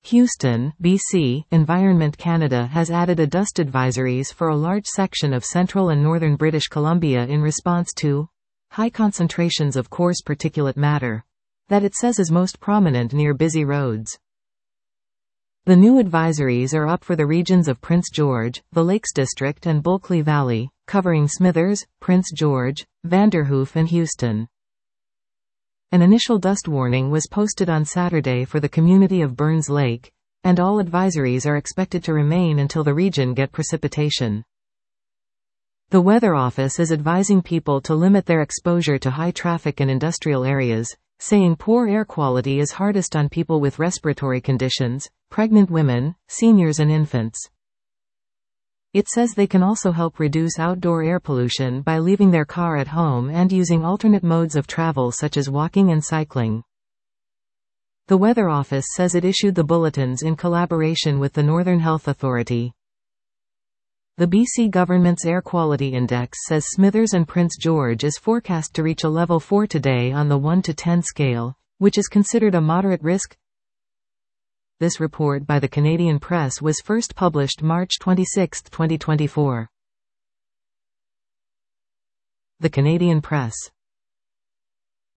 Houston, BC. Environment Canada has added a dust advisories for a large section of central and northern British Columbia in response to high concentrations of coarse particulate matter that it says is most prominent near busy roads. The new advisories are up for the regions of Prince George, the Lakes District and Bulkley Valley, covering Smithers, Prince George, Vanderhoof and Houston. An initial dust warning was posted on Saturday for the community of Burns Lake, and all advisories are expected to remain until the region get precipitation. The Weather Office is advising people to limit their exposure to high traffic and industrial areas, saying poor air quality is hardest on people with respiratory conditions, pregnant women, seniors and infants. It says they can also help reduce outdoor air pollution by leaving their car at home and using alternate modes of travel such as walking and cycling. The Weather Office says it issued the bulletins in collaboration with the Northern Health Authority. The BC government's Air Quality Index says Smithers and Prince George is forecast to reach a level 4 today on the 1 to 10 scale, which is considered a moderate risk. This report by the Canadian Press was first published March 26, 2024. The Canadian Press.